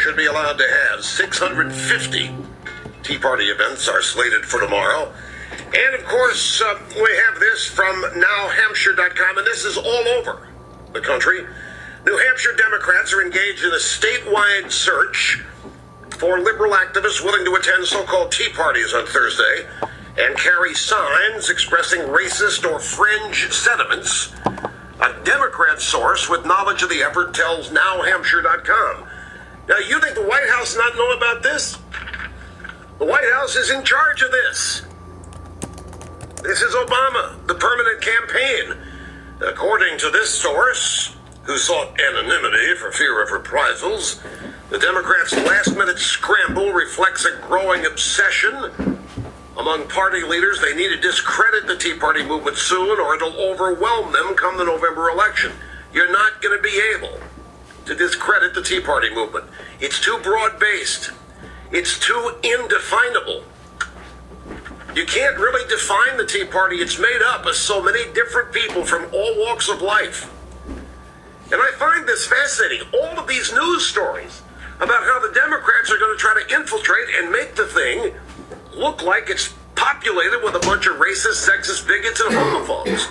should be allowed to have. 650 Tea Party events are slated for tomorrow. And, of course, we have this from NowHampshire.com, and this is all over the country. New Hampshire Democrats are engaged in a statewide search for liberal activists willing to attend so-called tea parties on Thursday and carry signs expressing racist or fringe sentiments. A Democrat source with knowledge of the effort tells NowHampshire.com. Now, you think the White House not know about this? The White House is in charge of this. This is Obama, the permanent campaign. According to this source, who sought anonymity for fear of reprisals, the Democrats' last-minute scramble reflects a growing obsession among party leaders. They need to discredit the Tea Party movement soon, or it'll overwhelm them come the November election. You're not going to be able to discredit the Tea Party movement. It's too broad-based. It's too indefinable. You can't really define the Tea Party. It's made up of so many different people from all walks of life. And I find this fascinating. All of these news stories about how the Democrats are going to try to infiltrate and make the thing look like it's populated with a bunch of racist, sexist, bigots, and homophobes.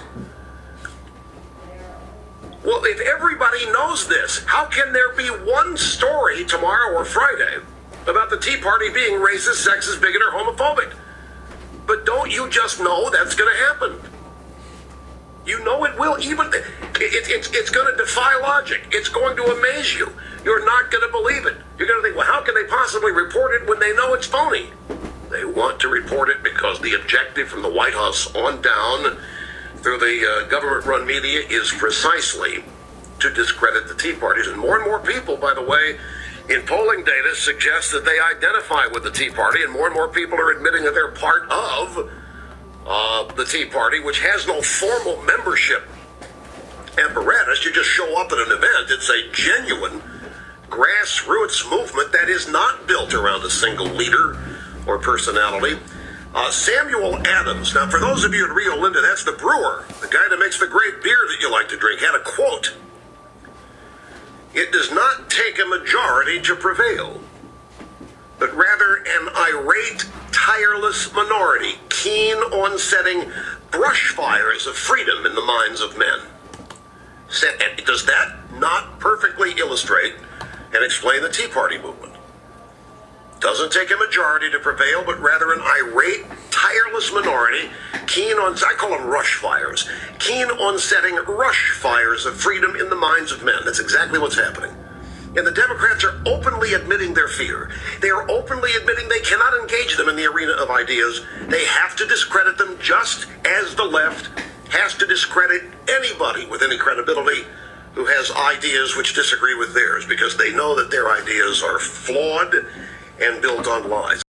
Well, if everybody knows this, how can there be one story tomorrow or Friday about the Tea Party being racist, sexist, bigot, or homophobic? But don't you just know that's going to happen? You know it will. Even it's going to defy logic. It's going to amaze you. You're not going to believe it. You're going to think, well, how can they possibly report it when they know it's phony? They want to report it because the objective from the White House on down through the government-run media is precisely to discredit the Tea Parties. And more people, by the way, in polling data suggest that they identify with the Tea Party, and more people are admitting that they're part of the Tea Party, which has no formal membership apparatus. You just show up at an event. It's a genuine grassroots movement that is not built around a single leader or personality. Samuel Adams, now for those of you in Rio Linda, that's the brewer, the guy that makes the great beer that you like to drink, had a quote. It does not take a majority to prevail, but rather an irate, tireless minority, keen on setting brush fires of freedom in the minds of men. Does that not perfectly illustrate and explain the Tea Party movement? Doesn't take a majority to prevail, but rather an irate, tireless minority, keen on, I call them rush fires, keen on setting rush fires of freedom in the minds of men. That's exactly what's happening. And the Democrats are openly admitting their fear. They are openly admitting they cannot engage them in the arena of ideas. They have to discredit them just as the left has to discredit anybody with any credibility who has ideas which disagree with theirs, because they know that their ideas are flawed and built on lies.